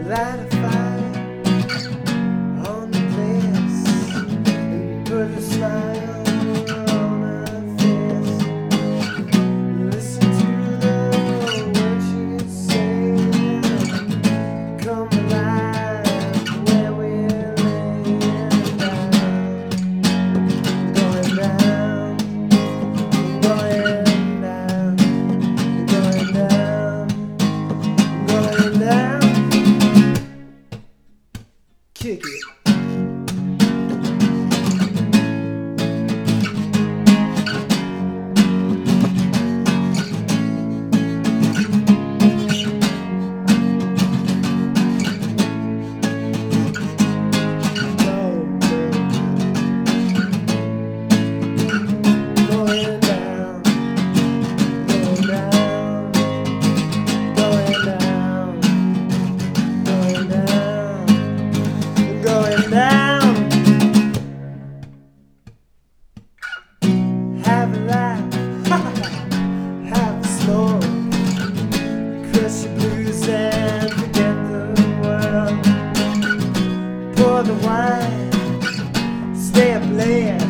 Light a fire on the place and put a smile on her face. Listen to the words she's saying. Come alive where we're laying down. Going down, going down, going down, going down. Kick it. Have a laugh, have a smoke, crush your blues and forget the world. Pour the wine, stay up late.